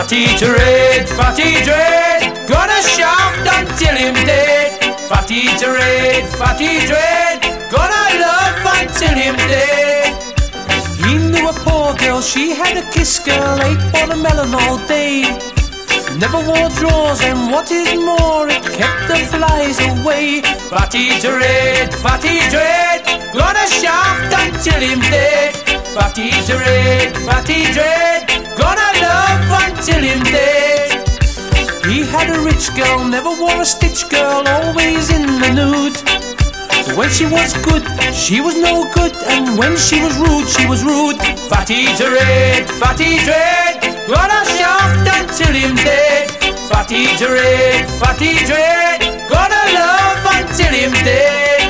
Fatty Dread, gonna shaft until him dead. Fatty Dread, gonna love until him dead. He knew a poor girl, she had a kiss girl, ate watermelon all day. Never wore drawers, and what is more, it kept the flies away. Fatty Dread, gonna shaft until him dead. Fatty Dread, gonna love until him dead. He had a rich girl, never wore a stitch girl, always in the nude. When she was good, she was no good, and when she was rude, she was rude. Fatty Dread, gonna shaft until him dead. Fatty Dread, gonna love until him dead.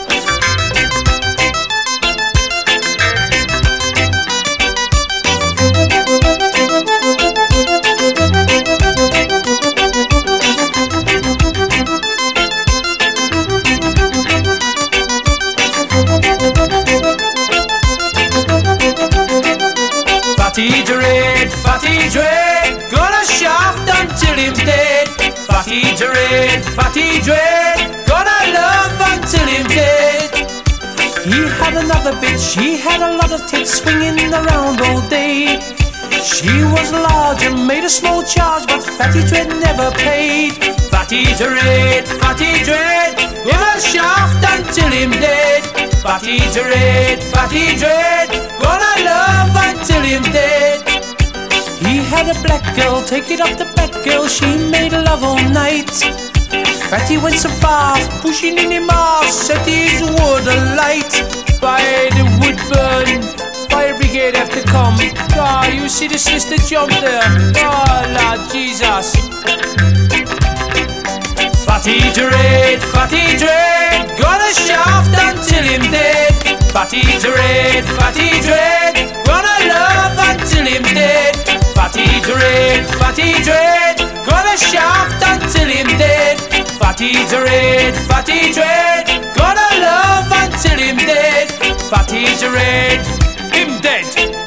Fatty Dread, gonna shaft until him dead. Fatty Dread, gonna love until him dead. He had another bitch, she had a lot of tits, swinging around all day. She was large and made a small charge, but Fatty Dread never paid. Fatty Dread, gonna shaft until him dead. Fatty Dread, gonna love until him dead. He had a black girl, take it up the back girl, she made love all night. Fatty went so fast, pushing in him off, set his wood alight. By the wood burn, fire brigade have to come. God, you see the sister jump there. Oh, Lord Jesus. Fatty Dread, gonna shaft until him dead. Fatty Dread, gonna love until him dead. Fatty Dread, gonna shaft until him dead. Fatty Dread, gonna love until him dead. Fatty Dread, him dead.